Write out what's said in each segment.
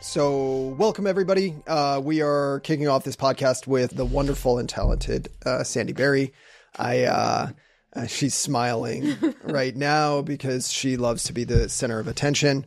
So welcome, everybody. We are kicking off this podcast with the wonderful and talented Sandy Berry. She's smiling right now because she loves to be the center of attention.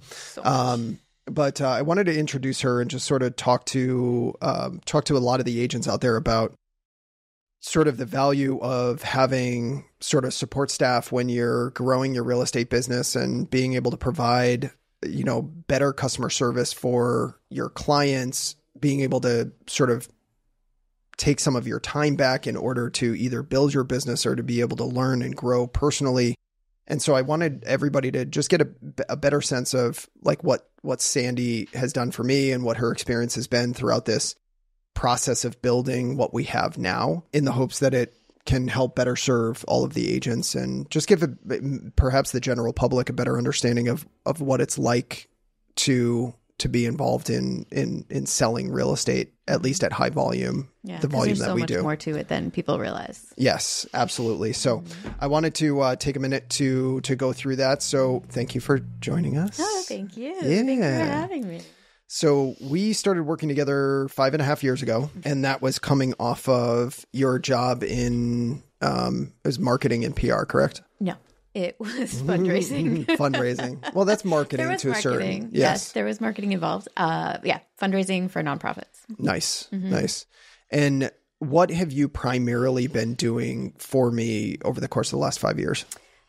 But I wanted to introduce her and just sort of talk to a lot of the agents out there about sort of the value of having sort of support staff when you're growing your real estate business and being able to provide, you know, better customer service for your clients, being able to sort of take some of your time back in order to either build your business or to be able to learn and grow personally. And so I wanted everybody to just get a better sense of like what Sandy has done for me and what her experience has been throughout this process of building what we have now, in the hopes that it can help better serve all of the agents and just give perhaps the general public a better understanding of what it's like to be involved in selling real estate, at least at high volume, the volume that we do. There's so much more to it than people realize. Yes, absolutely. So I wanted to take a minute to go through that. So thank you for joining us. Oh, thank you. Yeah. Thank you for having me. So we started working together 5.5 years ago, and that was coming off of your job in it was marketing and PR, correct? No, it was fundraising. Fundraising. Well, that's marketing to a certain. Yes, there was marketing involved. Fundraising for nonprofits. Nice, nice. And what have you primarily been doing for me over the course of the last 5 years?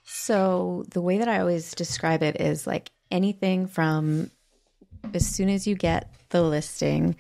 So the way that I always describe it is like anything from as soon as you get the listing,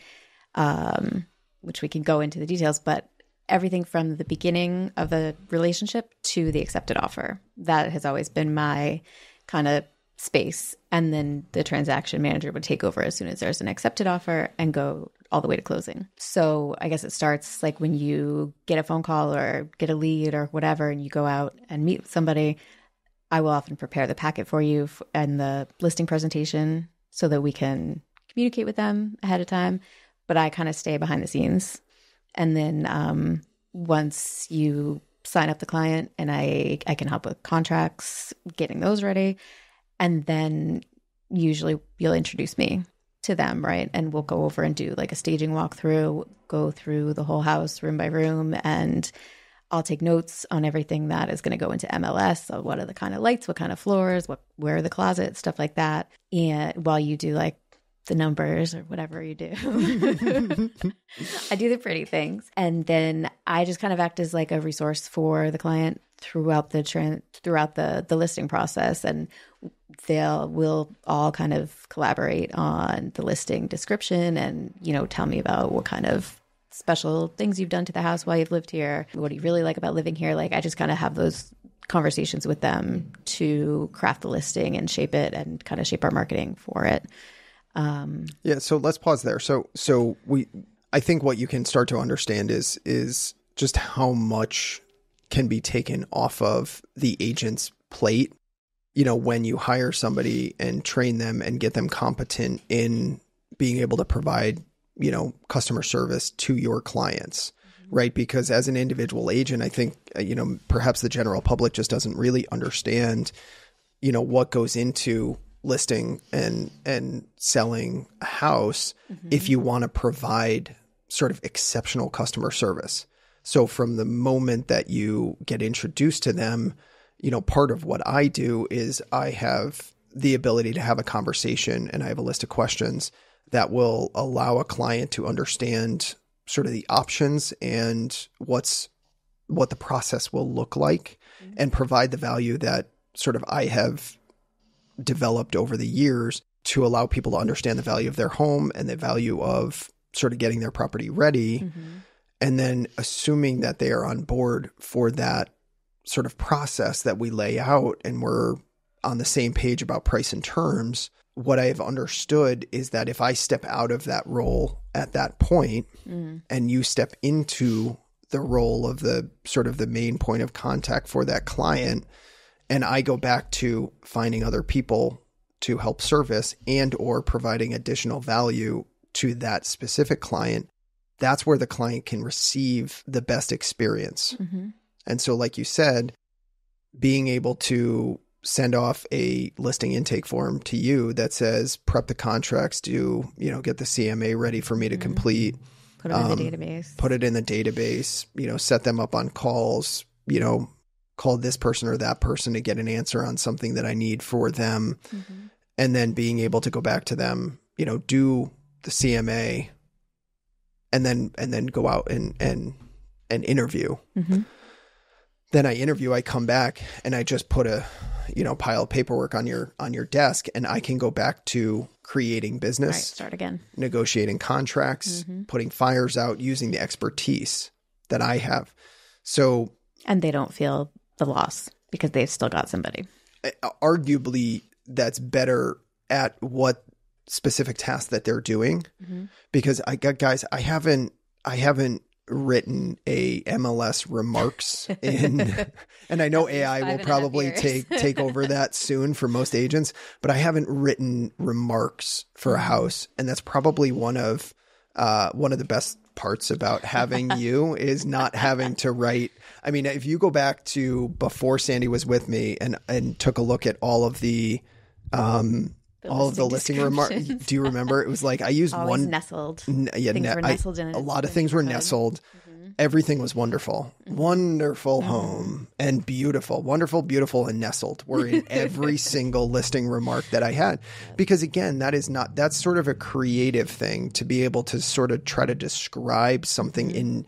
which we can go into the details, but everything from the beginning of the relationship to the accepted offer. That has always been my kind of space. And then the transaction manager would take over as soon as there's an accepted offer and go all the way to closing. So I guess it starts like when you get a phone call or get a lead or whatever, and you go out and meet with somebody. I will often prepare the packet for you and the listing presentation so that we can communicate with them ahead of time. But I kind of stay behind the scenes. And then once you sign up the client, and I can help with contracts, getting those ready. And then usually you'll introduce me to them, right? And we'll go over and do like a staging walkthrough, go through the whole house room by room, and I'll take notes on everything that is going to go into MLS. So what are the kind of lights, what kind of floors, where are the closets, stuff like that. And while you do like the numbers or whatever you do, I do the pretty things. And then I just kind of act as like a resource for the client throughout the listing process. And we'll all kind of collaborate on the listing description and, you know, tell me about what kind of special things you've done to the house while you've lived here. What do you really like about living here? Like, I just kind of have those conversations with them to craft the listing and shape it and kind of shape our marketing for it. Yeah. So let's pause there. So I think what you can start to understand is just how much can be taken off of the agent's plate, you know, when you hire somebody and train them and get them competent in being able to provide, you know, customer service to your clients, right? Because as an individual agent, I think, you know, perhaps the general public just doesn't really understand, you know, what goes into listing and selling a house if you want to provide sort of exceptional customer service. So from the moment that you get introduced to them, you know, part of what I do is I have the ability to have a conversation, and I have a list of questions that will allow a client to understand sort of the options and what the process will look like, and provide the value that sort of I have developed over the years to allow people to understand the value of their home and the value of sort of getting their property ready. And then assuming that they are on board for that sort of process that we lay out and we're on the same page about price and terms, what I have understood is that if I step out of that role at that point and you step into the role of the sort of the main point of contact for that client, and I go back to finding other people to help service and or providing additional value to that specific client, that's where the client can receive the best experience. And so like you said, being able to send off a listing intake form to you that says prep the contracts, get the CMA ready for me to complete. Put it in the database. Put it in the database, set them up on calls, call this person or that person to get an answer on something that I need for them. And then being able to go back to them, do the CMA and then go out and interview. Then I interview, I come back and I just put a, pile of paperwork on your desk, and I can go back to creating business, right, start again, negotiating contracts, putting fires out, using the expertise that I have. So, and they don't feel the loss because they've still got somebody. Arguably, that's better at what specific task that they're doing, because I haven't written a MLS remarks in, and I know AI will probably take over that soon for most agents, but I haven't written remarks for a house. And that's probably one of the best parts about having you is not having to write. I mean, if you go back to before Sandy was with me and took a look at all of the listing remarks. Do you remember? It was like I used always nestled. Things were nestled in it. A lot of things were nestled. Everything was wonderful. Wonderful home and beautiful. Wonderful, beautiful, and nestled were in every single listing remark that I had. Because again, that's sort of a creative thing to be able to sort of try to describe something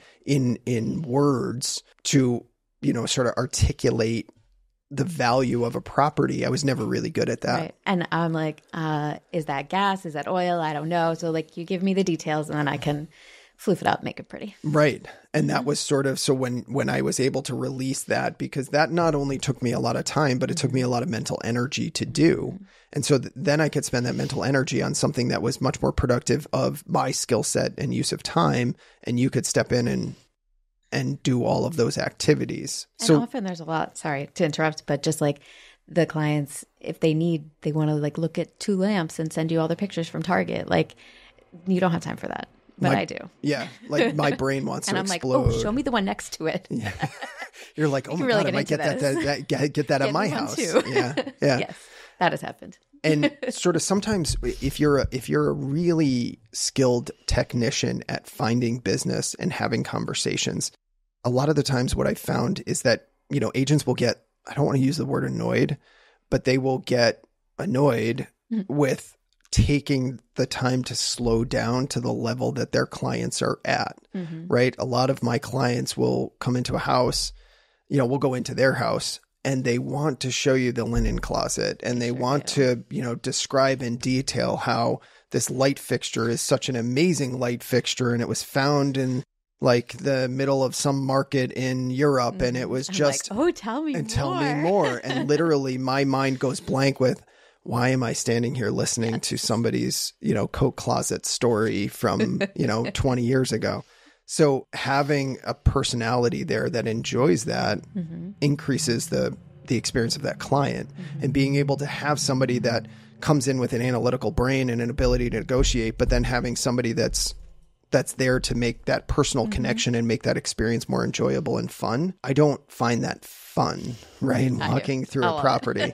in words to, sort of articulate the value of a property. I was never really good at that. Right. And I'm like, is that gas? Is that oil? I don't know. So like you give me the details and then I can floof it up, make it pretty. Right. And that was sort of, so when I was able to release that, because that not only took me a lot of time, but it took me a lot of mental energy to do. And so then I could spend that mental energy on something that was much more productive of my skill set and use of time. And you could step in and do all of those activities. And so often there's a lot, sorry to interrupt, but just like the clients, if they want to like look at 2 lamps and send you all the pictures from Target, like you don't have time for that. But I do. Yeah. Like my brain wants to explode. I'm like, oh, show me the one next to it. Yeah. You're like, oh my God, I might get that at my house. Too. Yeah. Yeah. Yes, that has happened. And sort of sometimes if you're a really skilled technician at finding business and having conversations, a lot of the times what I found is that, agents will get, I don't want to use the word annoyed, but they will get annoyed with taking the time to slow down to the level that their clients are at, right? A lot of my clients will come into a house, we'll go into their house and they want to show you the linen closet and they want to, describe in detail how this light fixture is such an amazing light fixture and it was found in like the middle of some market in Europe and it was just, like, oh, tell me more. And literally my mind goes blank with, why am I standing here listening to somebody's, coat closet story from, 20 years ago? So having a personality there that enjoys that increases the experience of that client, and being able to have somebody that comes in with an analytical brain and an ability to negotiate, but then having somebody that's there to make that personal connection and make that experience more enjoyable and fun. I don't find that fun, right? Walking through a property.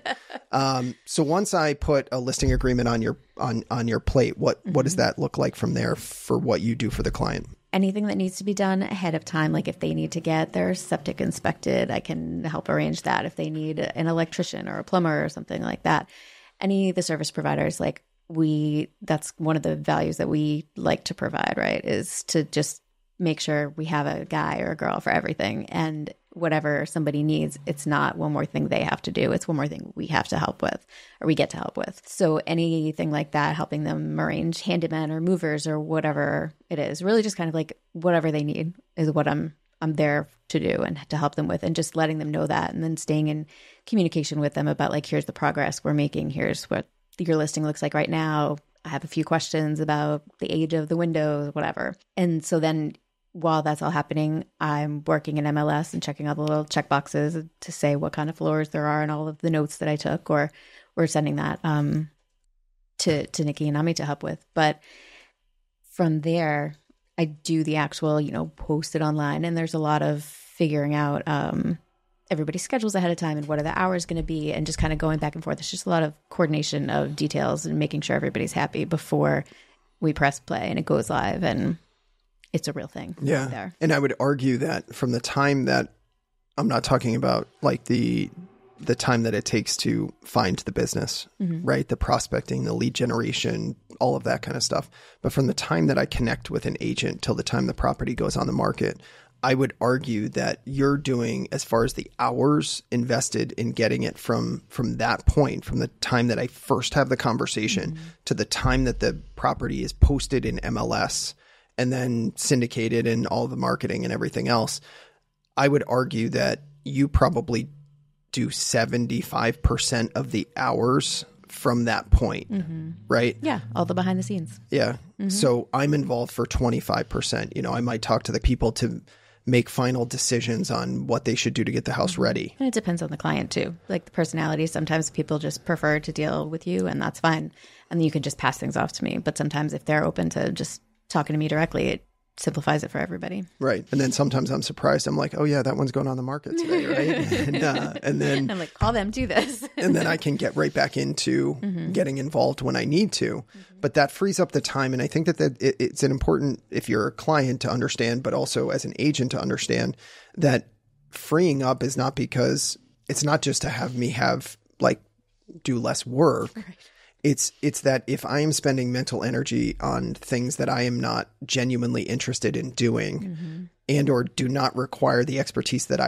So once I put a listing agreement on your plate, what does that look like from there for what you do for the client? Anything that needs to be done ahead of time, like if they need to get their septic inspected, I can help arrange that. If they need an electrician or a plumber or something like that, any of the service providers, like that's one of the values that we like to provide, right? Is to just make sure we have a guy or a girl for everything. And whatever somebody needs, it's not one more thing they have to do. It's one more thing we have to help with, or we get to help with. So anything like that, helping them arrange handymen or movers or whatever it is, really just kind of like whatever they need is what I'm there to do and to help them with, and just letting them know that, and then staying in communication with them about like, here's the progress we're making. Here's what your listing looks like right now. I have a few questions about the age of the windows, whatever. And so then while that's all happening, I'm working in MLS and checking all the little check boxes to say what kind of floors there are and all of the notes that I took, or we're sending that to Nikki and Ami to help with. But from there, I do the actual, post it online, and there's a lot of figuring out everybody's schedules ahead of time and what are the hours going to be, and just kind of going back and forth. It's just a lot of coordination of details and making sure everybody's happy before we press play and it goes live and it's a real thing. Yeah. There. And I would argue that from the time that, I'm not talking about like the time that it takes to find the business, right? The prospecting, the lead generation, all of that kind of stuff. But from the time that I connect with an agent till the time the property goes on the market, I would argue that you're doing, as far as the hours invested in getting it from that point, from the time that I first have the conversation to the time that the property is posted in MLS and then syndicated and all the marketing and everything else, I would argue that you probably do 75% of the hours from that point, right? Yeah, all the behind the scenes. Yeah. So I'm involved for 25%. You know, I might talk to the people to make final decisions on what they should do to get the house ready. And it depends on the client too. Like the personality, sometimes people just prefer to deal with you and that's fine. And then you can just pass things off to me. But sometimes if they're open to just talking to me directly, it simplifies it for everybody. Right. And then sometimes I'm surprised. I'm like, oh yeah, that one's going on the market today, right? and then I'm like, call them, do this. and then I can get right back into getting involved when I need to. But that frees up the time. And I think that it's an important, if you're a client, to understand, but also as an agent to understand that freeing up is not because it's not just to have me do less work. Right. It's that if I am spending mental energy on things that I am not genuinely interested in doing and or do not require the expertise that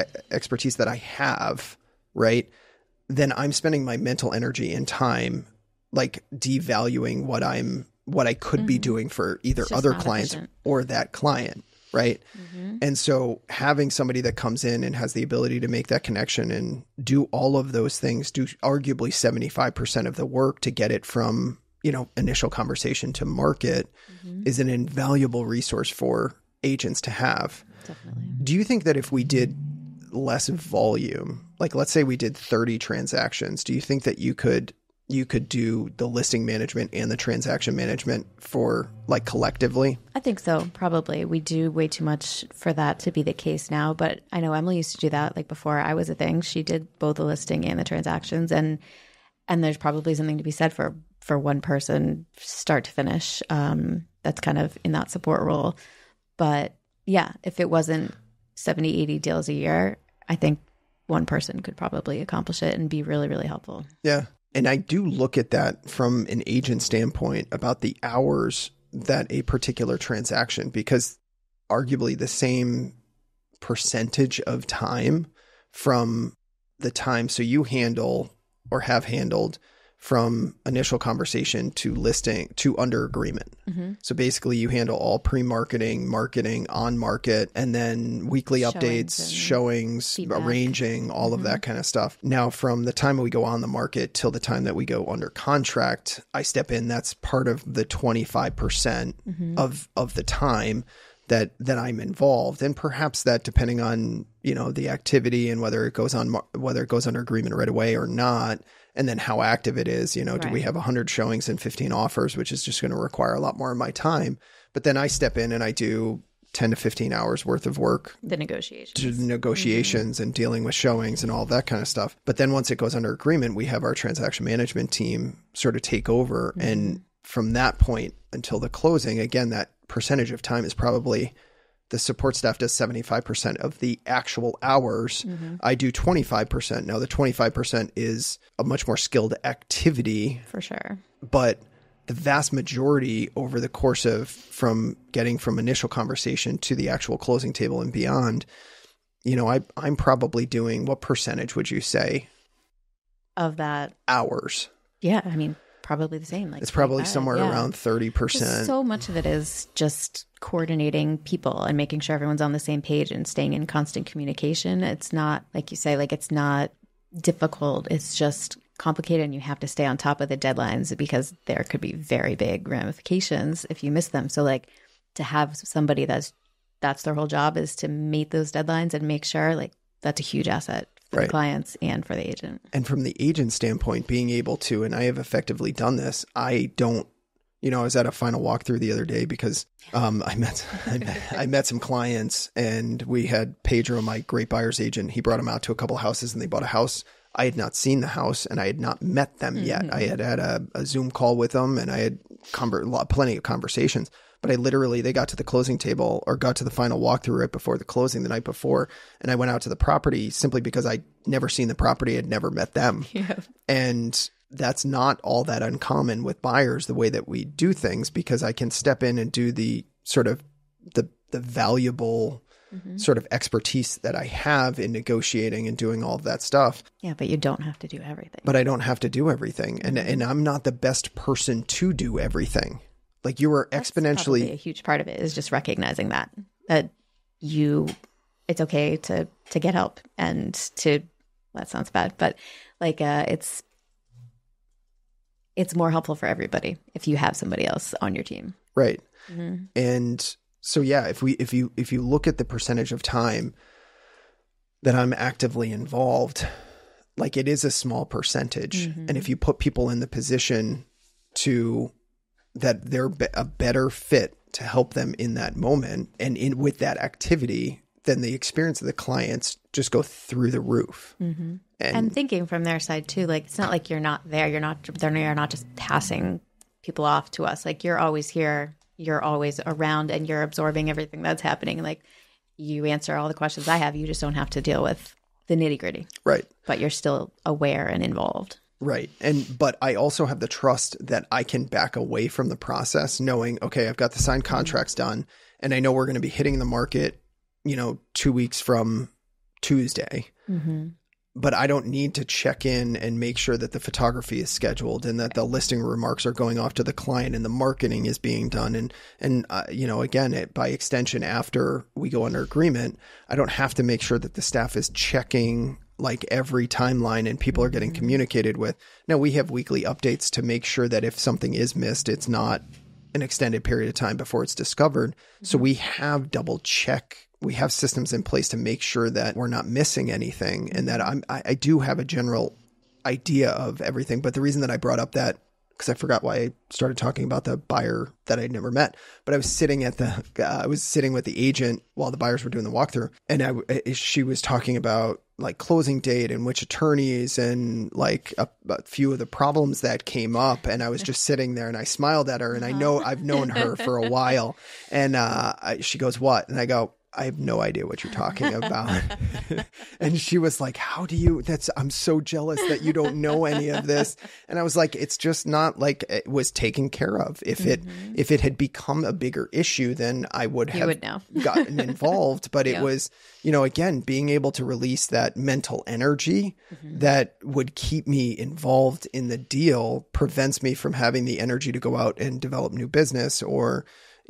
I have, right, then I'm spending my mental energy and time like devaluing what I could be doing for either other clients or that client. Right. And so having somebody that comes in and has the ability to make that connection and do all of those things, do arguably 75% of the work to get it from, initial conversation to market is an invaluable resource for agents to have. Definitely. Do you think that if we did less volume, like let's say we did 30 transactions, do you think that you could do the listing management and the transaction management for like collectively? I think so. Probably. We do way too much for that to be the case now, but I know Emily used to do that. Like before I was a thing, she did both the listing and the transactions, and there's probably something to be said for one person start to finish. That's kind of in that support role. But yeah, if it wasn't 70, 80 deals a year, I think one person could probably accomplish it and be really, really helpful. Yeah. And I do look at that from an agent standpoint about the hours that a particular transaction, because arguably the same percentage of time from the time, so you handle or have handled from initial conversation to listing to under agreement. So basically you handle all pre-marketing, marketing, on market, and then weekly updates, showings, feedback, arranging, all of that kind of stuff. Now from the time we go on the market till the time that we go under contract, I step in. That's part of the 25% of the time that I'm involved. And perhaps that, depending on, the activity and whether it goes under agreement right away or not, and then how active it is, do we have 100 showings and 15 offers, which is just going to require a lot more of my time. But then I step in and I do 10 to 15 hours worth of work. The negotiations and dealing with showings and all that kind of stuff. But then once it goes under agreement, we have our transaction management team sort of take over. And from that point until the closing, again, that percentage of time is probably, the support staff does 75% of the actual hours. I do 25%. Now the 25% is a much more skilled activity. For sure. But the vast majority over the course of from initial conversation to the actual closing table and beyond, I'm probably doing, what percentage would you say? Of that? Hours. Yeah. I mean, probably the same. It's probably somewhere around 30%. So much of it is just coordinating people and making sure everyone's on the same page and staying in constant communication. It's not, like you say, it's not difficult. It's just complicated, and you have to stay on top of the deadlines because there could be very big ramifications if you miss them. So to have somebody that's their whole job is to meet those deadlines and make sure, that's a huge asset for the clients and for the agent. And from the agent standpoint, being able to, and I have effectively done this, I don't I was at a final walkthrough the other day because I met some clients, and we had Pedro, my great buyer's agent. He brought them out to a couple of houses, and they bought a house. I had not seen the house, and I had not met them yet. I had a Zoom call with them, and I had plenty of conversations. But they got to the closing table, or got to the final walkthrough right before the closing the night before. And I went out to the property simply because I'd never seen the property. I'd never met them. Yeah. And that's not all that uncommon with buyers, the way that we do things, because I can step in and do the sort of the valuable sort of expertise that I have in negotiating and doing all of that stuff. Yeah, but you don't have to do everything. But I don't have to do everything. And I'm not the best person to do everything. Like, you are exponentially. That's a huge part of it is just recognizing that it's okay to get help and that sounds bad, but like, it's more helpful for everybody if you have somebody else on your team. Right. Mm-hmm. And so, yeah, if you look at the percentage of time that I'm actively involved, like, it is a small percentage. Mm-hmm. And if you put people in the position that they're a better fit to help them in that moment and with that activity, then the experience of the clients just go through the roof. Mm-hmm. And thinking from their side too, like, it's not like you're not there. You're not just passing people off to us. Like, you're always here. You're always around, and you're absorbing everything that's happening. Like, you answer all the questions I have. You just don't have to deal with the nitty gritty. Right. But you're still aware and involved. Right. But I also have the trust that I can back away from the process, knowing, okay, I've got the signed contracts done, and I know we're going to be hitting the market, 2 weeks from Tuesday. Mm-hmm. But I don't need to check in and make sure that the photography is scheduled and that the listing remarks are going off to the client and the marketing is being done. And again, by extension, after we go under agreement, I don't have to make sure that the staff is checking like every timeline and people are getting communicated with. Now, we have weekly updates to make sure that if something is missed, it's not an extended period of time before it's discovered. Mm-hmm. So we have we have systems in place to make sure that we're not missing anything, and that I do have a general idea of everything. But the reason that I brought up that, because I forgot why I started talking about the buyer that I'd never met, but I was sitting with the agent while the buyers were doing the walkthrough, and she was talking about like closing date and which attorneys and like a few of the problems that came up. And I was just sitting there and I smiled at her, and I know I've known her for a while. And she goes, "What?" And I go, "I have no idea what you're talking about." And she was like, I'm so jealous that you don't know any of this. And I was like, it's just not like it was taken care of. If it had become a bigger issue, then I would have gotten involved. But it was, again, being able to release that mental energy that would keep me involved in the deal prevents me from having the energy to go out and develop new business or,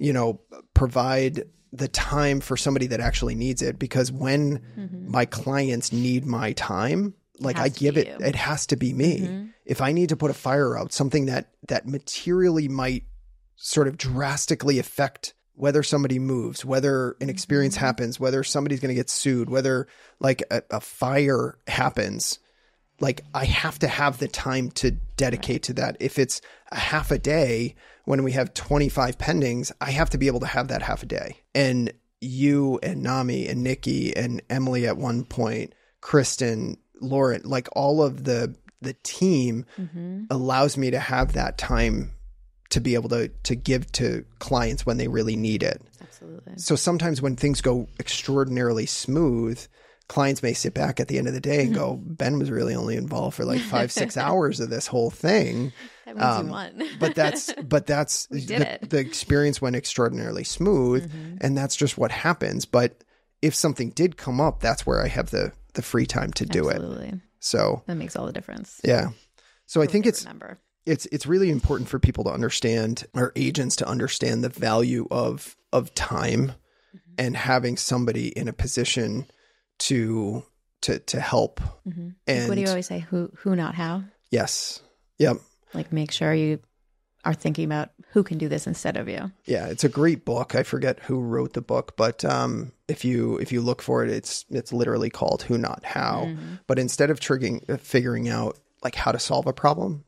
provide the time for somebody that actually needs it. Because when my clients need my time, like I give it, it has to be me. Mm-hmm. If I need to put a fire out, something that materially might sort of drastically affect whether somebody moves, whether an experience happens, whether somebody's going to get sued, whether like a fire happens, like I have to have the time to dedicate to that. If it's a half a day, when we have 25 pendings, I have to be able to have that half a day. And you and Nami and Nikki and Emily at one point, Kristen, Lauren, like all of the team allows me to have that time to be able to give to clients when they really need it. Absolutely. So sometimes when things go extraordinarily smooth, clients may sit back at the end of the day and go, "Ben was really only involved for like 5-6 hours of this whole thing." That means you won. but that's the experience went extraordinarily smooth, and that's just what happens. But if something did come up, that's where I have the free time to do it. So that makes all the difference. Yeah. So I think it's really important for people to understand, or agents to understand, the value of time and having somebody in a position to help. And what do you always say? Who, not how? Yes. Yep. Like, make sure you are thinking about who can do this instead of you. Yeah, it's a great book. I forget who wrote the book, but if you look for it, it's literally called Who Not How. But instead of figuring out like how to solve a problem,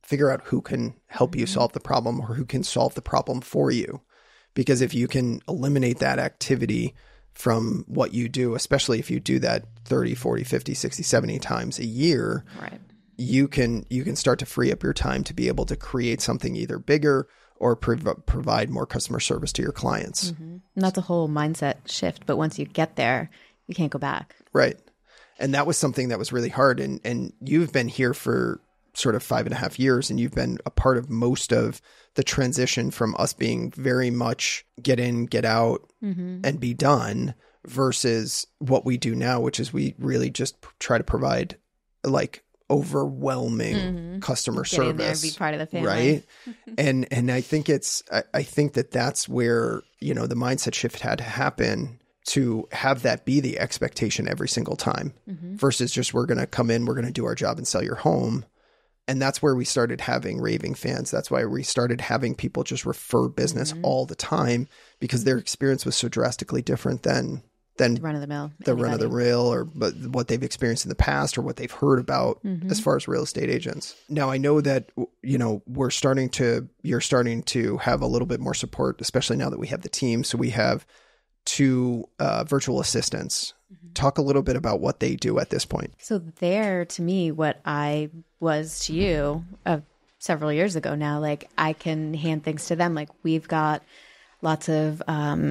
figure out who can help you solve the problem or who can solve the problem for you. Because if you can eliminate that activity from what you do, especially if you do that 30, 40, 50, 60, 70 times a year, Right. you can start to free up your time to be able to create something either bigger or provide more customer service to your clients. And that's a whole mindset shift. But once you get there, you can't go back. Right. And that was something that was really hard. And you've been here for sort of 5.5 years, and you've been a part of most of the transition from us being very much get in, get out, and be done versus what we do now, which is we really just try to provide like overwhelming customer Get in there, service. be part of the family. Right. And I think I think that's where, you know, the mindset shift had to happen to have that be the expectation every single time versus just we're going to come in, we're going to do our job and sell your home. And that's where we started having raving fans. That's why we started having people just refer business all the time because their experience was so drastically different than Run of the mill. the run of the mill or but what they've experienced in the past or what they've heard about as far as real estate agents. Now I know that, you know, you're starting to have a little bit more support, especially now that we have the team. So we have 2 virtual assistants. Talk a little bit about what they do at this point. So they're, to me, what I was to you several years ago now. Like, I can hand things to them. Like, we've got lots of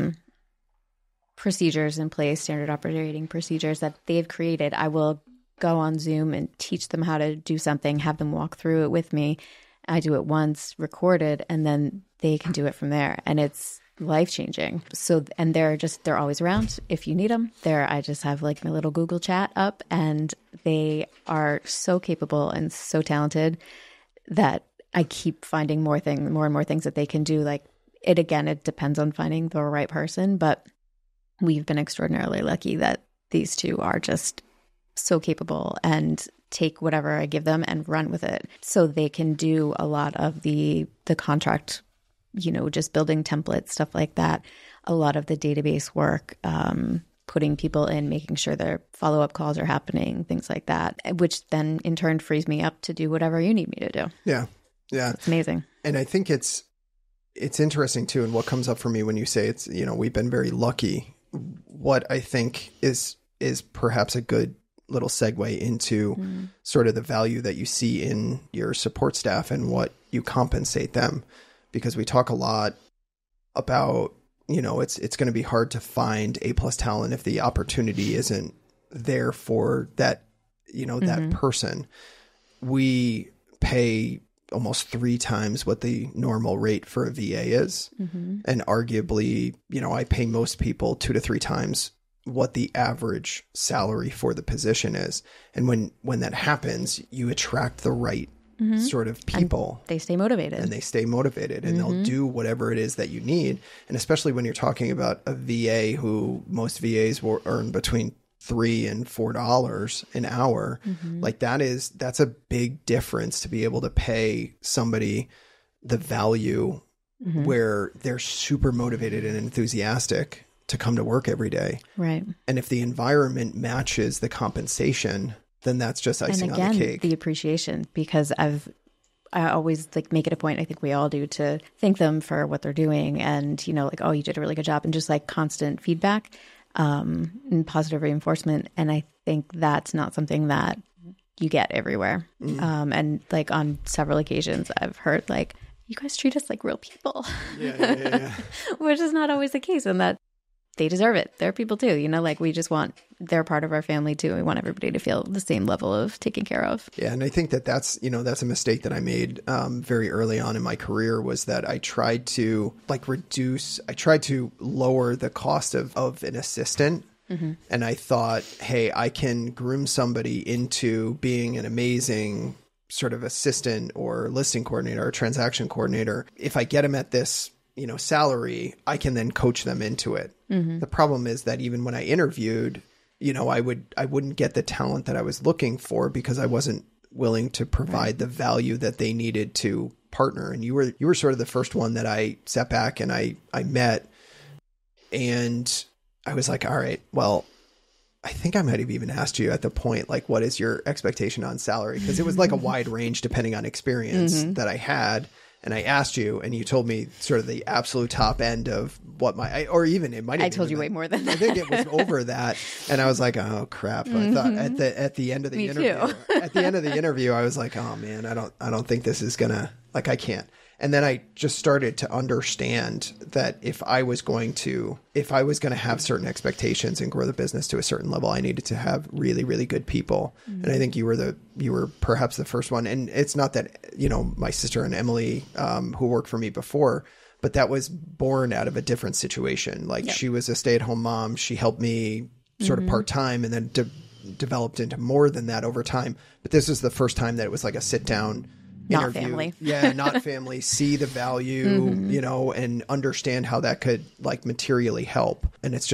procedures in place, standard operating procedures that they've created. I will go on Zoom and teach them how to do something, have them walk through it with me. I do it once, record it, and then they can do it from there. And it's life-changing. So, and they're always around if you need them. I just have like my little Google chat up, and they are so capable and so talented that I keep finding more and more things that they can do. Like it depends on finding the right person, but we've been extraordinarily lucky that these 2 are just so capable and take whatever I give them and run with it. So they can do a lot of the contract, you know, just building templates, stuff like that. A lot of the database work, putting people in, making sure their follow-up calls are happening, things like that, which then in turn frees me up to do whatever you need me to do. Yeah. Yeah. It's amazing. And I think it's interesting too. And what comes up for me when you say it's, you know, we've been very lucky. What I think is perhaps a good little segue into sort of the value that you see in your support staff and what you compensate them. Because we talk a lot about, you know, it's going to be hard to find A+ talent if the opportunity isn't there for that, you know, that person. We pay almost 3 times what the normal rate for a VA is. And arguably, you know, I pay most people 2 to 3 times what the average salary for the position is. And when that happens, you attract the right sort of people. And they stay motivated. And they'll do whatever it is that you need. And especially when you're talking about a VA who most VAs will earn between $3 and $4 an hour. Like that's a big difference to be able to pay somebody the value where they're super motivated and enthusiastic to come to work every day. Right. And if the environment matches the compensation, then that's just icing on the cake. The appreciation, because I always like make it a point, I think we all do, to thank them for what they're doing. And, you know, like, oh, you did a really good job, and just like constant feedback and positive reinforcement. And I think that's not something that you get everywhere. And like on several occasions I've heard like, you guys treat us like real people, which is not always the case. And that they deserve it. They're people too, you know, like they're part of our family too. We want everybody to feel the same level of taken care of. Yeah. And I think that's a mistake that I made very early on in my career, was that I tried to lower the cost of an assistant. And I thought, hey, I can groom somebody into being an amazing sort of assistant or listing coordinator or transaction coordinator. If I get them at this, you know, salary, I can then coach them into it. The problem is that even when I interviewed, you know, I wouldn't get the talent that I was looking for because I wasn't willing to provide the value that they needed to partner. And you were sort of the first one that I sat back and I met, and I was like, all right, well, I think I might have even asked you at the point, like, what is your expectation on salary? Because it was like a wide range depending on experience that I had. And I asked you, and you told me sort of the absolute top end of what or even it might have. I told you way more than that. I think it was over that, and I was like, "Oh crap!" I thought at the end of the interview, at the end of the interview, I was like, "Oh man, I don't think this is gonna I can't." And then I just started to understand that if I was going to have certain expectations and grow the business to a certain level, I needed to have really, really good people. And I think you were perhaps the first one. And it's not that, my sister and Emily, who worked for me before, but that was born out of a different situation. Like she was a stay-at-home mom. She helped me sort of part-time and then developed into more than that over time. But this is the first time that it was like a sit-down not interview. Family. Yeah, not family. See the value, and understand how that could like materially help. And it's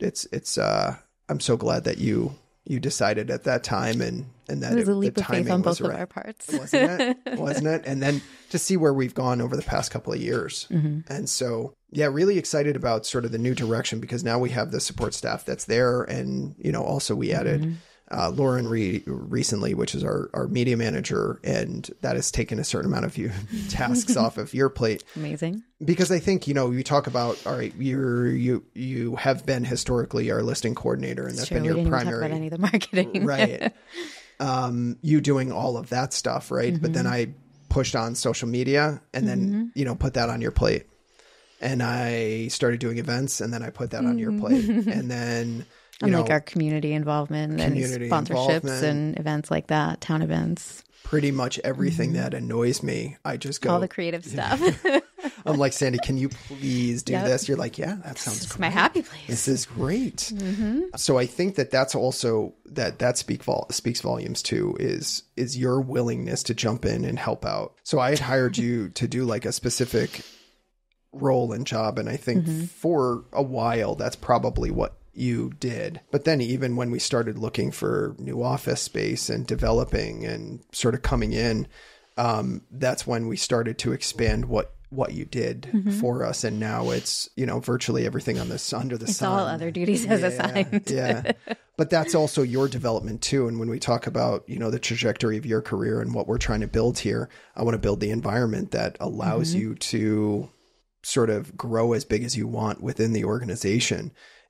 I'm so glad that you decided at that time and that it was a leap of faith on both of our parts. Wasn't it? And then to see where we've gone over the past couple of years. And so, yeah, really excited about sort of the new direction because now we have the support staff that's there. And, also we added Lauren recently, which is our media manager, and that has taken a certain amount of tasks off of your plate. Amazing. Because I think, you talk about, all right, you have been historically our listing coordinator, and that's been your primary. Talk about any of the marketing. Right. You doing all of that stuff, right? But then I pushed on social media and then, put that on your plate. And I started doing events and then I put that on your plate. And then... And our community involvement and sponsorships and events like that, town events. Pretty much everything that annoys me, I just go. All the creative stuff. I'm like, Sandy, can you please do this? You're like, yeah, that sounds great. It's my happy place. This is great. So I think that's also, that speaks volumes too, is your willingness to jump in and help out. So I had hired you to do like a specific role and job. And I think for a while, that's probably what you did. But then even when we started looking for new office space and developing and sort of coming in, that's when we started to expand what you did for us. And now it's, virtually everything under the sun. It's all other duties as assigned. Yeah. But that's also your development too. And when we talk about, the trajectory of your career and what we're trying to build here, I want to build the environment that allows you to sort of grow as big as you want within the organization.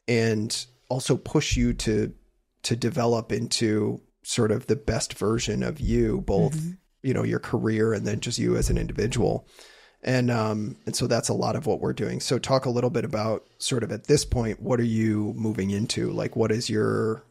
And also push you to develop into sort of the best version of you, both, your career and then just you as an individual. And so that's a lot of what we're doing. So talk a little bit about sort of at this point, what are you moving into? Like, what is your,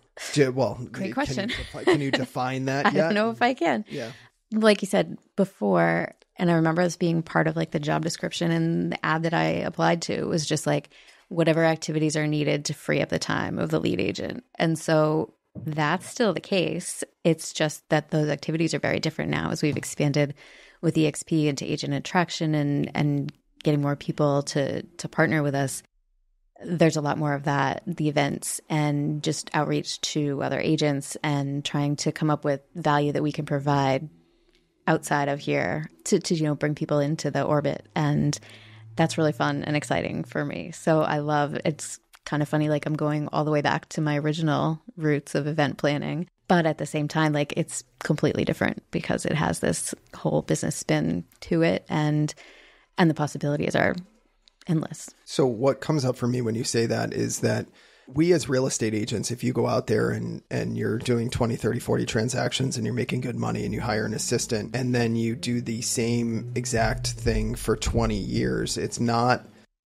great question. Can you define that I don't know if I can. Yeah. Like you said before, and I remember this being part of like the job description and the ad that I applied to was just like, whatever activities are needed to free up the time of the lead agent. And so that's still the case. It's just that those activities are very different now as we've expanded with EXP into agent attraction and getting more people to partner with us. There's a lot more of that, the events and just outreach to other agents and trying to come up with value that we can provide outside of here to bring people into the orbit. And that's really fun and exciting for me. So I love, it's kind of funny, like I'm going all the way back to my original roots of event planning. But at the same time, like it's completely different because it has this whole business spin to it and the possibilities are endless. So what comes up for me when you say that is that we as real estate agents, if you go out there and you're doing 20, 30, 40 transactions and you're making good money and you hire an assistant and then you do the same exact thing for 20 years, it's not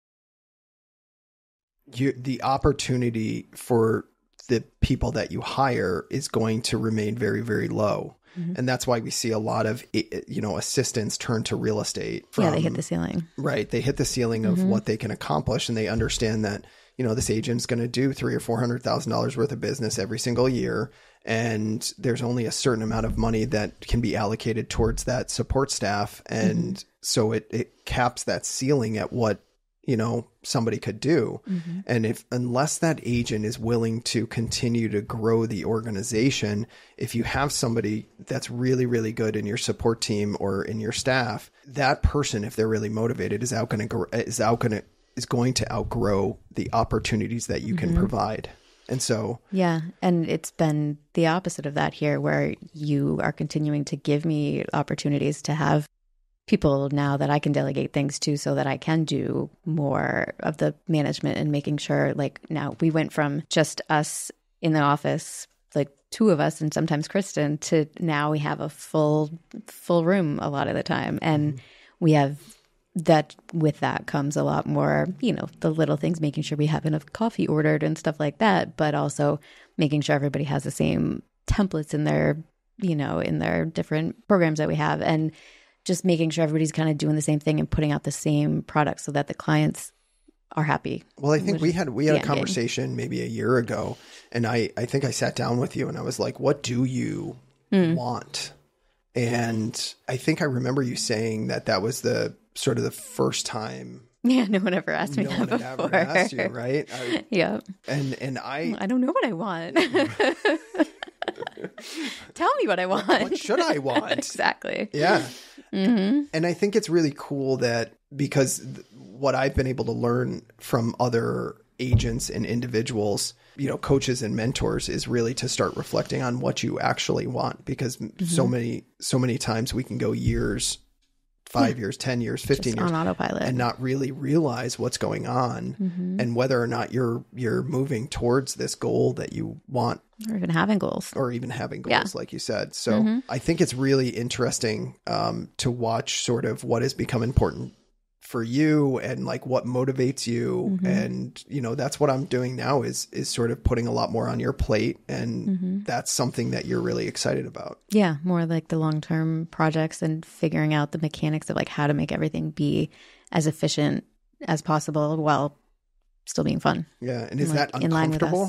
the opportunity for the people that you hire is going to remain very, very low. And that's why we see a lot of, assistants turn to real estate. They hit the ceiling. Right. They hit the ceiling of what they can accomplish and they understand that this agent's going to do $300,000 or $400,000 worth of business every single year. And there's only a certain amount of money that can be allocated towards that support staff. And so it caps that ceiling at what, somebody could do. And unless that agent is willing to continue to grow the organization, if you have somebody that's really, really good in your support team or in your staff, that person, if they're really motivated, is going to outgrow the opportunities that you can provide. And so, yeah. And it's been the opposite of that here, where you are continuing to give me opportunities to have people now that I can delegate things to so that I can do more of the management and making sure, like, now we went from just us in the office, like 2 of us and sometimes Kristen, to now we have a full room a lot of the time. And we have that, with that comes a lot more, you know, the little things, making sure we have enough coffee ordered and stuff like that, but also making sure everybody has the same templates in their, you know, in their different programs that we have, and just making sure everybody's kind of doing the same thing and putting out the same product so that the clients are happy. Well, I think we had a conversation maybe a year ago, and I think I sat down with you and I was like, what do you want? And I think I remember you saying that was the sort of the first time. Yeah, no one ever asked me no that one before. Had ever asked you, right? Yeah. And I don't know what I want. Tell me what I want. What should I want? Exactly. Yeah. And I think it's really cool that, because what I've been able to learn from other agents and individuals, you know, coaches and mentors, is really to start reflecting on what you actually want, because so many times we can go years, 5 years, 10 years, 15 just years on autopilot and not really realize what's going on and whether or not you're moving towards this goal that you want, or even having goals, like you said. So I think it's really interesting to watch sort of what has become important for you and like what motivates you. And, you know, that's what I'm doing now is sort of putting a lot more on your plate. And that's something that you're really excited about. Yeah. More like the long-term projects and figuring out the mechanics of like how to make everything be as efficient as possible while still being fun. Yeah. And is like, that uncomfortable?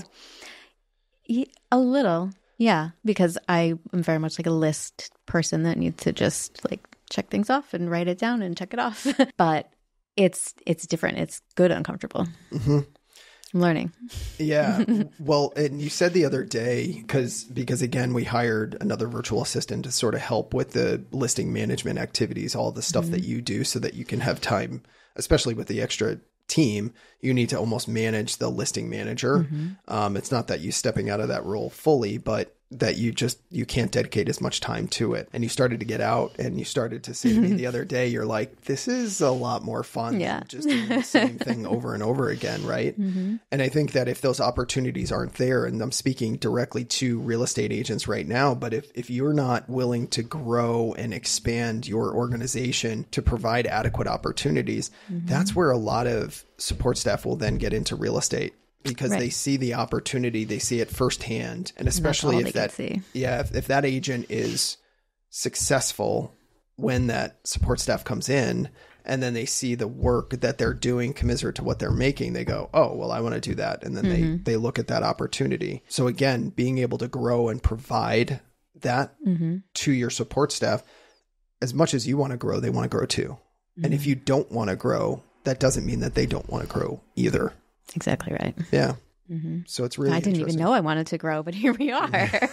A little. Yeah. Because I am very much like a list person that needs to just like check things off and write it down and check it off. But it's different. It's good uncomfortable. I'm learning. Yeah. Well, and you said the other day, because again, we hired another virtual assistant to sort of help with the listing management activities, all the stuff that you do, so that you can have time, especially with the extra team, you need to almost manage the listing manager. It's not that you stepping out of that role fully, but that you can't dedicate as much time to it. And you started to get out, and you started to say to me the other day, you're like, this is a lot more fun than just doing the same thing over and over again. Right. And I think that if those opportunities aren't there, and I'm speaking directly to real estate agents right now, but if you're not willing to grow and expand your organization to provide adequate opportunities, that's where a lot of support staff will then get into real estate. Because they see the opportunity, they see it firsthand. And especially if that agent is successful when that support staff comes in, and then they see the work that they're doing commensurate to what they're making, they go, oh, well, I want to do that. And then they look at that opportunity. So again, being able to grow and provide that to your support staff, as much as you want to grow, they want to grow too. And if you don't want to grow, that doesn't mean that they don't want to grow either. Exactly right. Yeah. So it's really I didn't even know I wanted to grow, but here we are.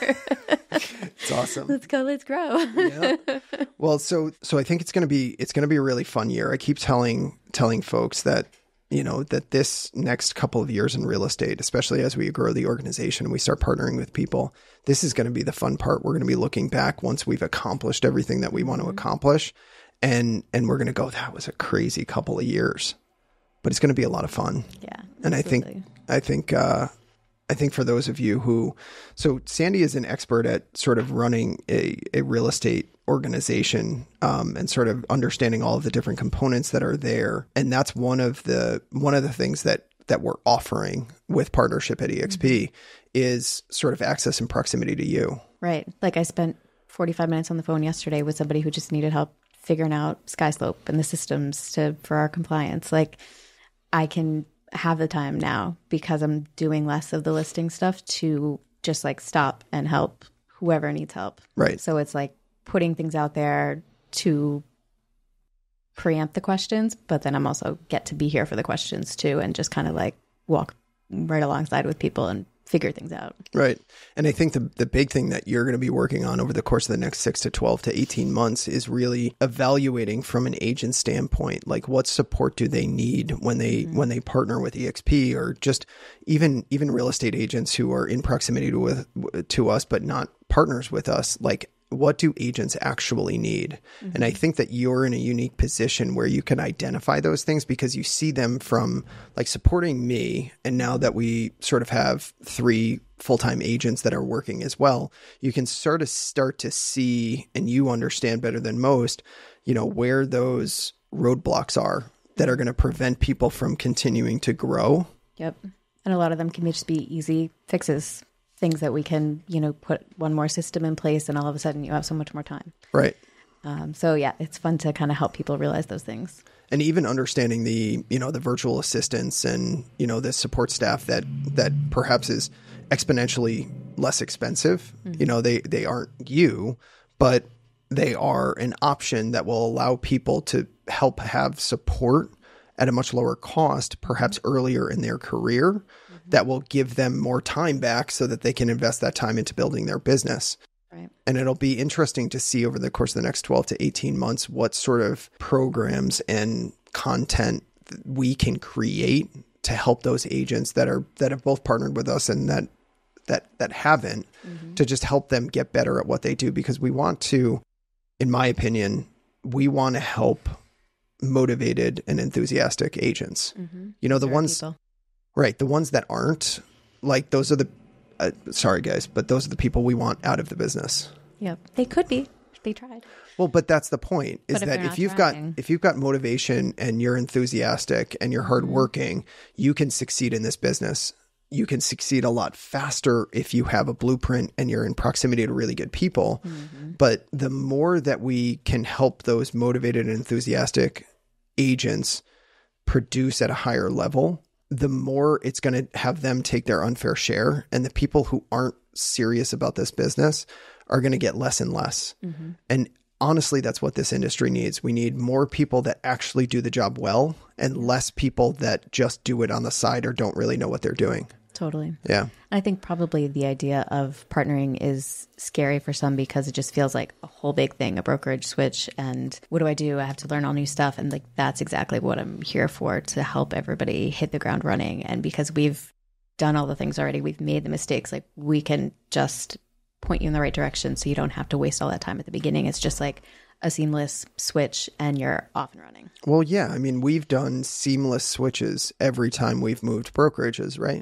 It's awesome. Let's go. Let's grow. Yeah. Well, so I think it's going to be a really fun year. I keep telling folks that, you know, that this next couple of years in real estate, especially as we grow the organization and we start partnering with people, this is going to be the fun part. We're going to be looking back once we've accomplished everything that we want to accomplish. And we're going to go, that was a crazy couple of years. But it's going to be a lot of fun. Yeah. And absolutely. I think for those of you so Sandy is an expert at sort of running a real estate organization, and sort of understanding all of the different components that are there. And that's one of the things that we're offering with partnership at EXP is sort of access and proximity to you. Right. Like I spent 45 minutes on the phone yesterday with somebody who just needed help figuring out SkySlope and the systems for our compliance. Like, I can have the time now because I'm doing less of the listing stuff to just like stop and help whoever needs help. Right. So it's like putting things out there to preempt the questions, but then I'm also get to be here for the questions too, and just kind of like walk right alongside with people and figure things out. Right. And I think the big thing that you're going to be working on over the course of the next 6 to 12 to 18 months is really evaluating from an agent standpoint, like what support do they need when they partner with EXP, or just even real estate agents who are in proximity to us, but not partners with us. Like, what do agents actually need? And I think that you're in a unique position where you can identify those things because you see them from like supporting me. And now that we sort of have 3 full-time agents that are working as well, you can sort of start to see, and you understand better than most, where those roadblocks are that are going to prevent people from continuing to grow. Yep. And a lot of them can just be easy fixes. Things that we can, put one more system in place, and all of a sudden you have so much more time. Right. So yeah, it's fun to kind of help people realize those things. And even understanding the virtual assistants and, the support staff that perhaps is exponentially less expensive. They aren't you, but they are an option that will allow people to help have support at a much lower cost, perhaps earlier in their career. That will give them more time back so that they can invest that time into building their business. Right. And it'll be interesting to see over the course of the next 12 to 18 months what sort of programs and content we can create to help those agents that have both partnered with us and that haven't, to just help them get better at what they do. Because we want to, in my opinion, we want to help motivated and enthusiastic agents. The ones... people. Right. The ones that aren't, like, those are the, sorry guys, but those are the people we want out of the business. Yep. They could be. They tried. Well, but that's the point, is that if you've got motivation and you're enthusiastic and you're hardworking, you can succeed in this business. You can succeed a lot faster if you have a blueprint and you're in proximity to really good people. But the more that we can help those motivated and enthusiastic agents produce at a higher level, the more it's going to have them take their unfair share. And the people who aren't serious about this business are going to get less and less. And honestly, that's what this industry needs. We need more people that actually do the job well and less people that just do it on the side or don't really know what they're doing. Totally. Yeah. I think probably the idea of partnering is scary for some because it just feels like a whole big thing, a brokerage switch. And what do? I have to learn all new stuff. And like, that's exactly what I'm here for, to help everybody hit the ground running. And because we've done all the things already, we've made the mistakes, like we can just point you in the right direction so you don't have to waste all that time at the beginning. It's just like a seamless switch and you're off and running. Well, yeah. I mean, we've done seamless switches every time we've moved brokerages, right?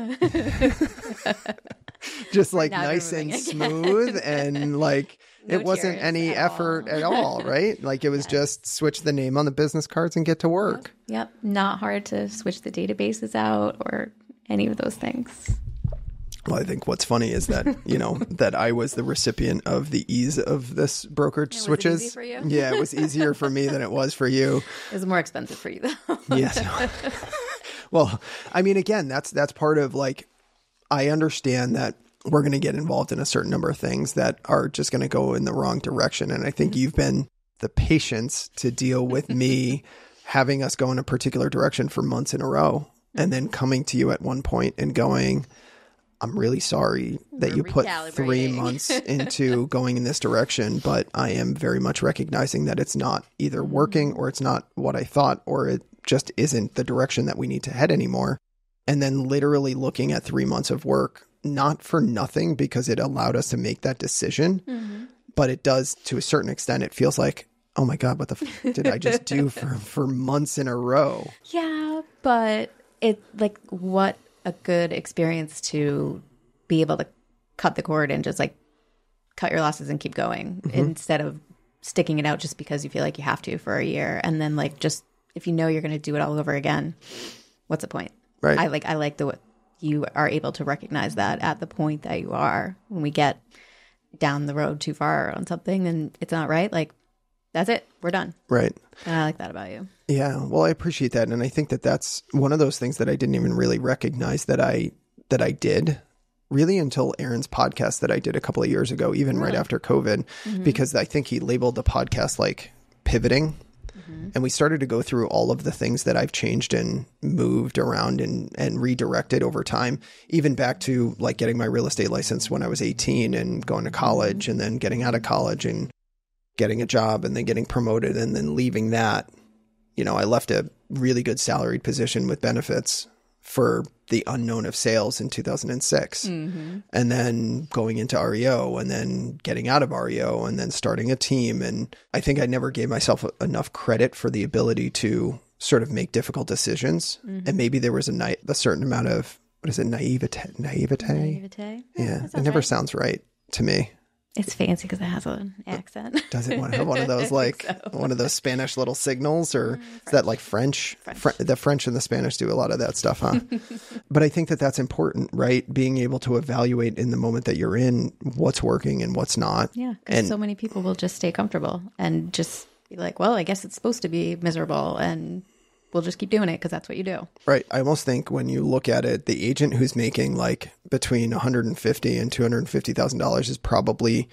Just like nice and smooth and like it wasn't any effort at all, right? Like it was just switch the name on the business cards and get to work. Yep. Not hard to switch the databases out or any of those things. Well, I think what's funny is that, that I was the recipient of the ease of this brokerage switches. Was it easy for you? Yeah, it was easier for me than it was for you. It was more expensive for you, though. Yes. Well, I mean, again, that's part of like, I understand that we're going to get involved in a certain number of things that are just going to go in the wrong direction. And I think you've been the patience to deal with me having us go in a particular direction for months in a row and then coming to you at one point and going, I'm really sorry that you put 3 months into going in this direction, but I am very much recognizing that it's not either working or it's not what I thought, or it just isn't the direction that we need to head anymore. And then literally looking at 3 months of work, not for nothing because it allowed us to make that decision, but it does to a certain extent. It feels like, oh my God, what the did I just do for months in a row? Yeah, but it like what a good experience to be able to cut the cord and just like cut your losses and keep going instead of sticking it out just because you feel like you have to for a year. And then like, just if you know you're going to do it all over again, what's the point? Right. I like the you are able to recognize that at the point that you are. When we get down the road too far on something and it's not right, like that's it, we're done. Right. And I like that about you. Yeah. Well, I appreciate that. And I think that that's one of those things that I didn't even really recognize that I did really until Aaron's podcast that I did a couple of years ago, even right after COVID, because I think he labeled the podcast like pivoting. And we started to go through all of the things that I've changed and moved around and redirected over time, even back to like getting my real estate license when I was 18 and going to college and then getting out of college and getting a job and then getting promoted and then leaving that. You know, I left a really good salaried position with benefits for the unknown of sales in 2006, and then going into REO and then getting out of REO and then starting a team. And I think I never gave myself enough credit for the ability to sort of make difficult decisions. And maybe there was a certain amount of, what is it? Naivete? Yeah. It never sounds right to me. It's fancy because it has an accent. Does it want to have one of those, like one of those Spanish little signals, or is that like French? The French and the Spanish do a lot of that stuff, huh? But I think that that's important, right? Being able to evaluate in the moment that you're in what's working and what's not. Yeah, because so many people will just stay comfortable and just be like, well, I guess it's supposed to be miserable and we'll just keep doing it because that's what you do. Right. I almost think when you look at it, the agent who's making like between $150,000 and $250,000 is probably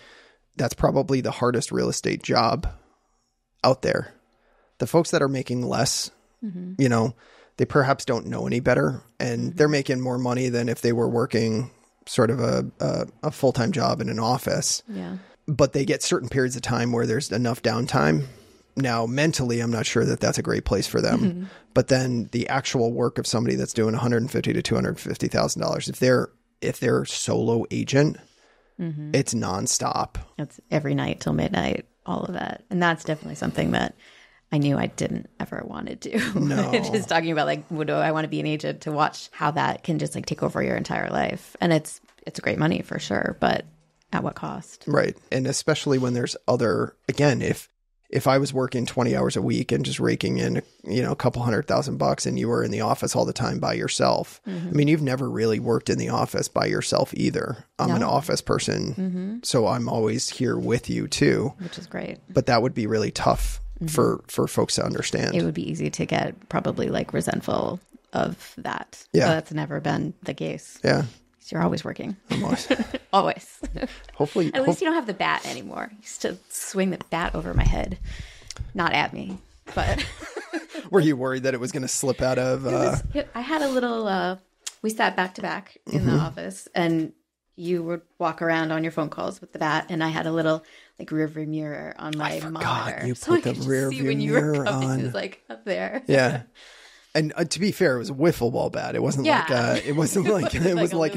the hardest real estate job out there. The folks that are making less, you know, they perhaps don't know any better, and they're making more money than if they were working sort of a full-time job in an office. Yeah. But they get certain periods of time where there's enough downtime. Now, mentally, I'm not sure that that's a great place for them. But then the actual work of somebody that's doing $150,000 to $250,000, if they're solo agent, it's nonstop. It's every night till midnight, all of that. And that's definitely something that I knew I didn't ever want to do. No. Just talking about like, would I want to be an agent, to watch how that can just like take over your entire life. And it's great money for sure, but at what cost? Right. And especially when there's other, again, if I was working 20 hours a week and just raking in, you know, a couple $100,000 and you were in the office all the time by yourself. I mean, you've never really worked in the office by yourself either. I'm an office person, so I'm always here with you too. Which is great. But that would be really tough for folks to understand. It would be easy to get probably like resentful of that. Yeah. But that's never been the case. Yeah. You're always working. Almost. Always. Hopefully. At least you don't have the bat anymore. I used to swing the bat over my head. Not at me, but. Were you worried that it was going to slip out of? I had a little, we sat back to back in the office, and you would walk around on your phone calls with the bat, and I had a little like rear view mirror on my monitor. You put the rear view mirror on. It was like up there. Yeah. And to be fair, it was a wiffle ball bat. It wasn't like it was like an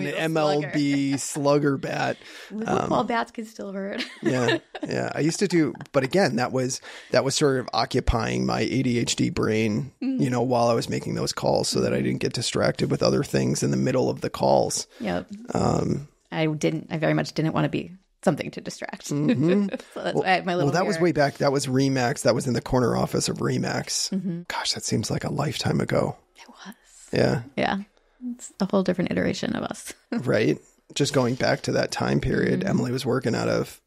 MLB slugger bat. Wiffle ball bats can still hurt. Yeah. I used to do, but again, that was sort of occupying my ADHD brain, you know, while I was making those calls, so that I didn't get distracted with other things in the middle of the calls. Yep. I very much didn't want to be something to distract. So that's why I had my little that was mirror. way back. That was Remax. That was in the corner office of Remax. Gosh, that seems like a lifetime ago. It was. Yeah. Yeah. It's a whole different iteration of us. Right. Just going back to that time period, Emily was working out of,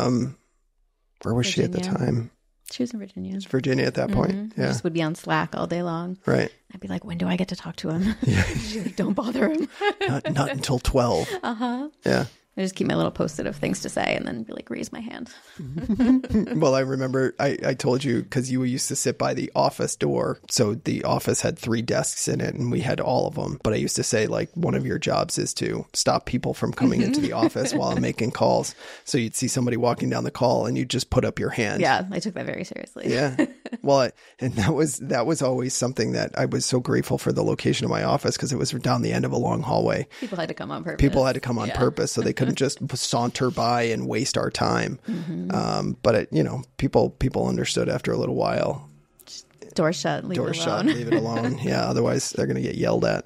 where was she at the time? She was in Virginia. Virginia at that point. Yeah. Just would be on Slack all day long. Right. I'd be like, when do I get to talk to him? Yeah. She's like, don't bother him. not until 12. Yeah. I just keep my little post-it of things to say and then be like, raise my hand. Well, I remember I told you, because you used to sit by the office door. So the office had 3 desks in it and we had all of them. But I used to say, like, one of your jobs is to stop people from coming into the office while I'm making calls. So you'd see somebody walking down the call and you'd just put up your hand. Yeah, I took that very seriously. Yeah. Well, and that was always something that I was so grateful for, the location of my office, because it was down the end of a long hallway. People had to come on purpose. Purpose, so they couldn't just saunter by and waste our time. But people understood after a little while. Door shut, leave it alone. Leave it alone. Yeah, otherwise they're going to get yelled at.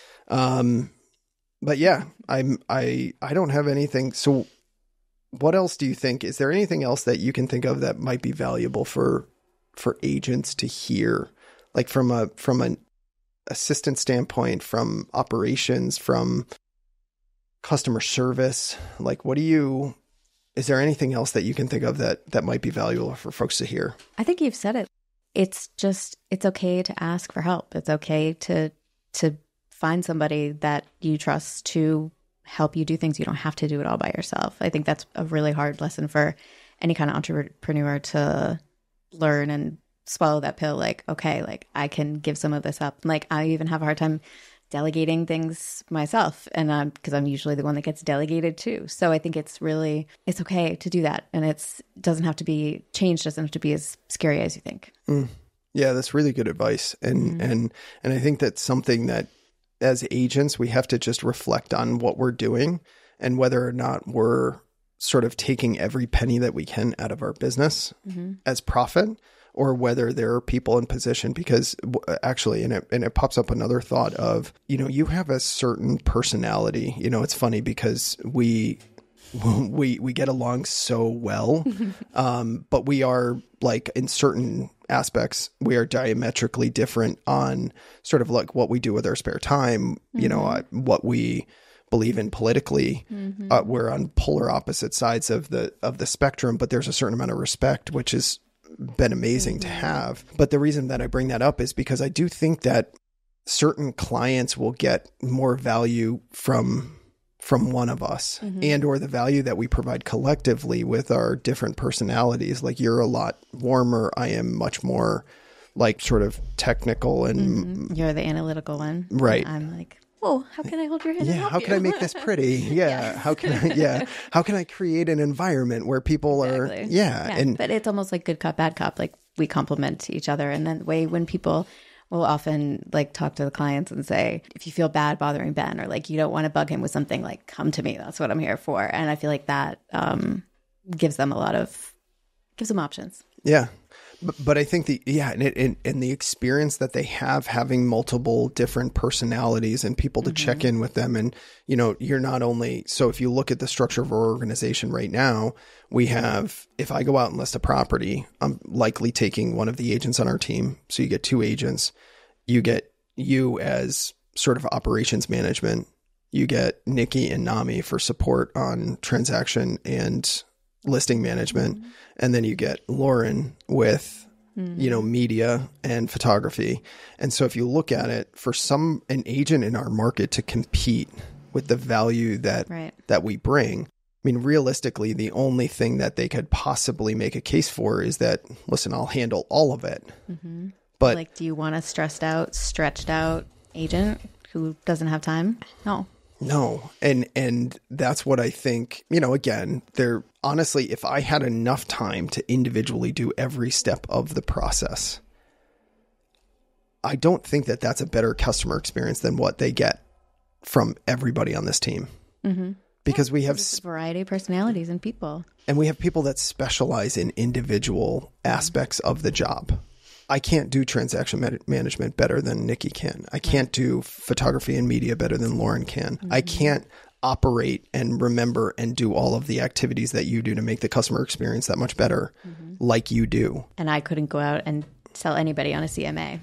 But yeah, I don't have anything. So what else do you think? Is there anything else that you can think of that might be valuable for agents to hear, like from an assistant standpoint, from operations, from customer service? Like, is there anything else that you can think of that might be valuable for folks to hear? I think you've said it. It's okay to ask for help. It's okay to find somebody that you trust to help you do things. You don't have to do it all by yourself. I think that's a really hard lesson for any kind of entrepreneur to learn and swallow that pill, like, okay, like I can give some of this up. Like I even have a hard time delegating things myself, and because I'm usually the one that gets delegated too. So I think it's okay to do that, and doesn't have to be as scary as you think. Yeah, that's really good advice, and I think that's something that as agents we have to just reflect on what we're doing and whether or not we're sort of taking every penny that we can out of our business as profit, or whether there are people in position, because actually, and it pops up another thought of, you have a certain personality. It's funny because we get along so well, but we are like in certain aspects, we are diametrically different on sort of like what we do with our spare time, what we believe in politically. We're on polar opposite sides of the spectrum, but there's a certain amount of respect, which has been amazing to have. But the reason that I bring that up is because I do think that certain clients will get more value from one of us, and or the value that we provide collectively with our different personalities. Like you're a lot warmer. I am much more like sort of technical, and you're the analytical one. Right. I'm like, oh, how can I hold your hand? Yeah. How can I make this pretty? Yeah. How can I create an environment where people are, but it's almost like good cop, bad cop. Like we complement each other. And then the way when people will often like talk to the clients and say, if you feel bad bothering Ben, or like you don't want to bug him with something, like come to me. That's what I'm here for. And I feel like that gives them options. Yeah. But I think and the experience that they have having multiple different personalities and people to check in with them. And, you're not only, so if you look at the structure of our organization right now, we have, if I go out and list a property, I'm likely taking one of the agents on our team. So you get 2 agents, you get you as sort of operations management, you get Nikki and Nami for support on transaction and listing management. And then you get Lauren with, media and photography. And so if you look at it, for an agent in our market to compete with the value that we bring, I mean, realistically, the only thing that they could possibly make a case for is that, listen, I'll handle all of it. But like, do you want a stressed out, stretched out agent who doesn't have time? No. And that's what I think, again, honestly, if I had enough time to individually do every step of the process, I don't think that that's a better customer experience than what they get from everybody on this team. Because we have a variety of personalities and people. And we have people that specialize in individual aspects of the job. I can't do transaction management better than Nikki can. I can't do photography and media better than Lauren can. I can't operate and remember and do all of the activities that you do to make the customer experience that much better like you do. And I couldn't go out and sell anybody on a CMA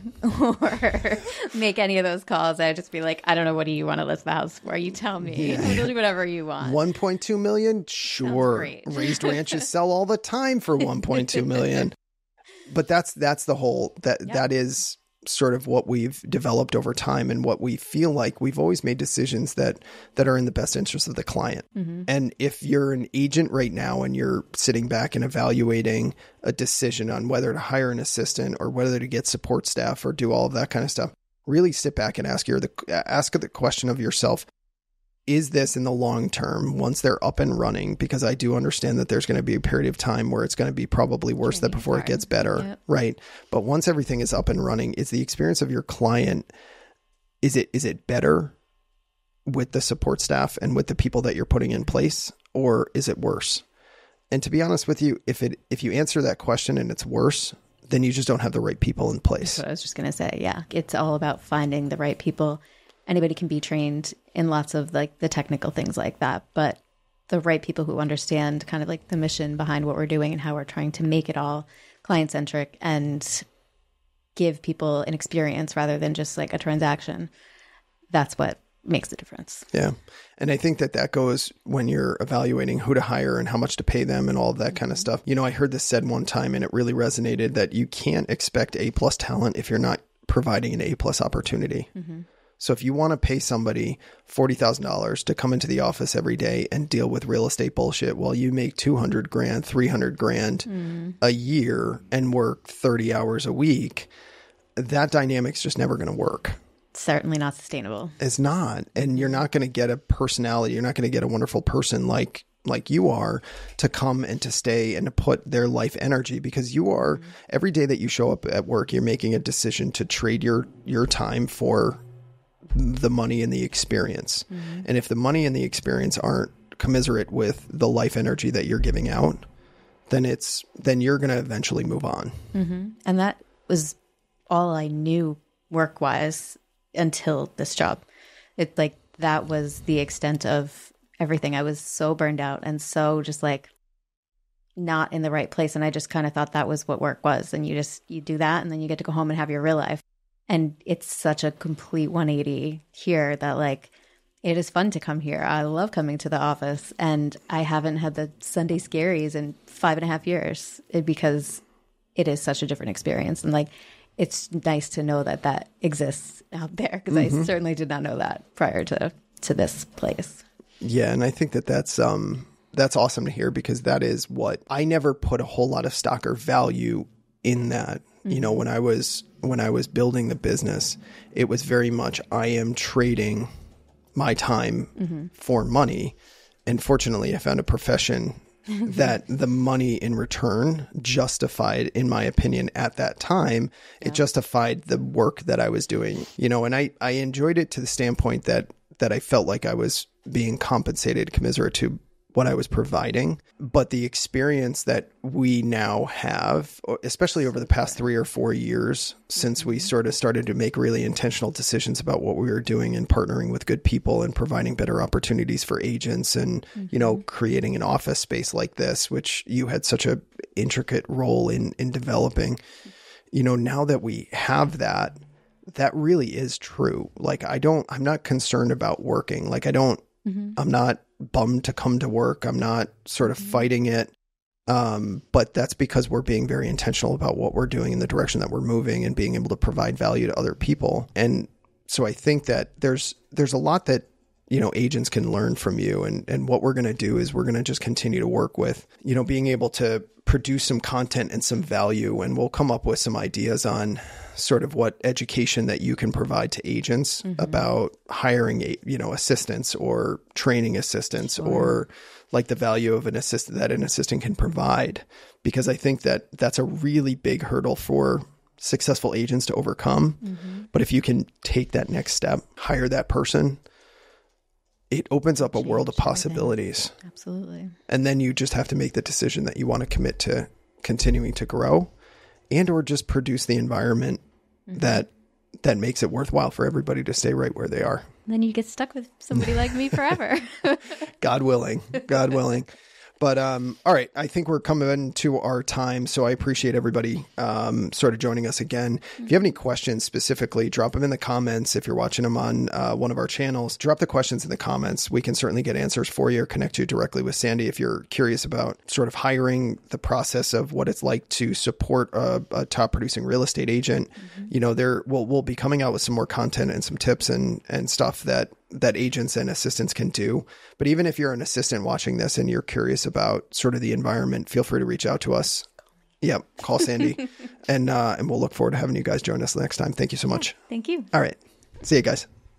or make any of those calls. I'd just be like, I don't know, what do you want to list the house for? You tell me. I'll do whatever you want. 1.2 million? Sure. Raised ranches sell all the time for 1.2 million. But that's the whole, that is sort of what we've developed over time, and what we feel like we've always made decisions that are in the best interest of the client. And if you're an agent right now and you're sitting back and evaluating a decision on whether to hire an assistant or whether to get support staff or do all of that kind of stuff, really sit back and ask the question of yourself, is this in the long term, once they're up and running? Because I do understand that there's going to be a period of time where it's going to be probably worse than before it gets better. Right. But once everything is up and running, is the experience of your client, is it better with the support staff and with the people that you're putting in place, or is it worse? And to be honest with you, if you answer that question and it's worse, then you just don't have the right people in place. That's what I was just going to say. Yeah. It's all about finding the right people. Anybody can be trained in lots of like the technical things like that, but the right people who understand kind of like the mission behind what we're doing and how we're trying to make it all client-centric and give people an experience rather than just like a transaction. That's what makes the difference. Yeah. And I think that goes when you're evaluating who to hire and how much to pay them and all of that kind of stuff. I heard this said one time and it really resonated, that you can't expect A+ talent if you're not providing an A+ opportunity. So if you want to pay somebody $40,000 to come into the office every day and deal with real estate bullshit while you make 200 grand, 300 grand a year and work 30 hours a week, that dynamic's just never going to work. Certainly not sustainable. It's not. And you're not going to get a personality. You're not going to get a wonderful person like you are to come and to stay and to put their life energy, because you are every day that you show up at work, you're making a decision to trade your time for the money and the experience. And if the money and the experience aren't commiserate with the life energy that you're giving out, then you're going to eventually move on. And that was all I knew work-wise until this job. It like that was the extent of everything. I was so burned out and so just like not in the right place. And I just kind of thought that was what work was. And you do that and then you get to go home and have your real life. And it's such a complete 180 here that like, it is fun to come here. I love coming to the office, and I haven't had the Sunday scaries in 5.5 years because it is such a different experience. And like, it's nice to know that that exists out there, because I certainly did not know that prior to this place. Yeah. And I think that's awesome to hear, because that is what I never put a whole lot of stock or value in that. You know, when I was building the business, it was very much, I am trading my time for money. And fortunately, I found a profession that the money in return justified, in my opinion, at that time, it justified the work that I was doing, you know, and I enjoyed it to the standpoint that I felt like I was being compensated commensurate to what I was providing. But the experience that we now have, especially over the past 3 or 4 years, since we sort of started to make really intentional decisions about what we were doing and partnering with good people and providing better opportunities for agents and, you know, creating an office space like this, which you had such a intricate role in developing, you know, now that we have that really is true. Like, I'm not concerned about working. Like, I'm not bummed to come to work. I'm not sort of fighting it. But that's because we're being very intentional about what we're doing and the direction that we're moving and being able to provide value to other people. And so I think that there's a lot that, you know, agents can learn from you. And what we're going to do is we're going to just continue to work with, you know, being able to produce some content and some value. And we'll come up with some ideas on sort of what education that you can provide to agents about hiring, you know, assistants or training assistants, or like the value of an assistant that an assistant can provide. Because I think that that's a really big hurdle for successful agents to overcome. But if you can take that next step, hire that person, it opens up a world of possibilities. Absolutely. And then you just have to make the decision that you want to commit to continuing to grow and or just produce the environment that makes it worthwhile for everybody to stay right where they are. And then you get stuck with somebody like me forever. God willing. God willing. But all right, I think we're coming to our time. So I appreciate everybody sort of joining us again. If you have any questions specifically, drop them in the comments. If you're watching them on one of our channels, drop the questions in the comments. We can certainly get answers for you or connect you directly with Sandy if you're curious about sort of hiring, the process of what it's like to support a top producing real estate agent. You know, we'll be coming out with some more content and some tips and stuff that agents and assistants can do. But even if you're an assistant watching this and you're curious about sort of the environment, feel free to reach out to us. Yep. Call Sandy and we'll look forward to having you guys join us next time. Thank you so much. Thank you. All right. See you guys.